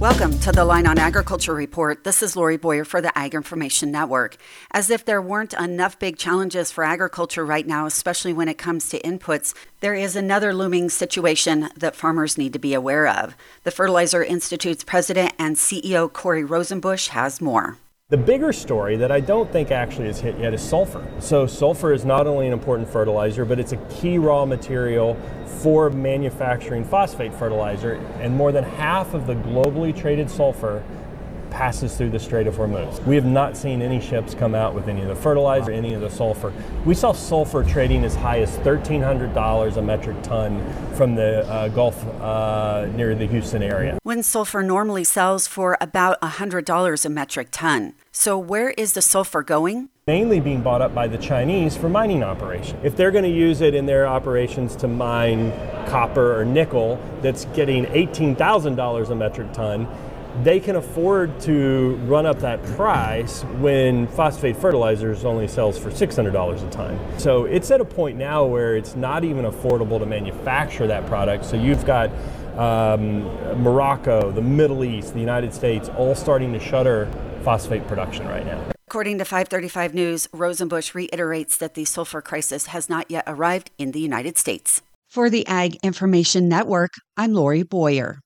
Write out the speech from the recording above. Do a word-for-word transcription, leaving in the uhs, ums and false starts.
Welcome to the Line on Agriculture Report. This is Lori Boyer for the Ag Information Network. As if there weren't enough big challenges for agriculture right now, especially when it comes to inputs, there is another looming situation that farmers need to be aware of. The Fertilizer Institute's president and C E O Corey Rosenbusch has more. The bigger story that I don't think actually is hit yet is sulfur. So sulfur is not only an important fertilizer, but it's a key raw material for manufacturing phosphate fertilizer, and more than half of the globally traded sulfur passes through the Strait of Hormuz. We have not seen any ships come out with any of the fertilizer, any of the sulfur. We saw sulfur trading as high as thirteen hundred dollars a metric ton from the uh, Gulf uh, near the Houston area. When sulfur normally sells for about one hundred dollars a metric ton. So where is the sulfur going? Mainly being bought up by the Chinese for mining operations. If they're going to use it in their operations to mine copper or nickel that's getting eighteen thousand dollars a metric ton, they can afford to run up that price when phosphate fertilizers only sells for six hundred dollars a ton. So it's at a point now where it's not even affordable to manufacture that product. So you've got um, Morocco, the Middle East, the United States, all starting to shutter phosphate production right now. According to five thirty-five News, Rosenbusch reiterates that the sulfur crisis has not yet arrived in the United States. For the Ag Information Network, I'm Lori Boyer.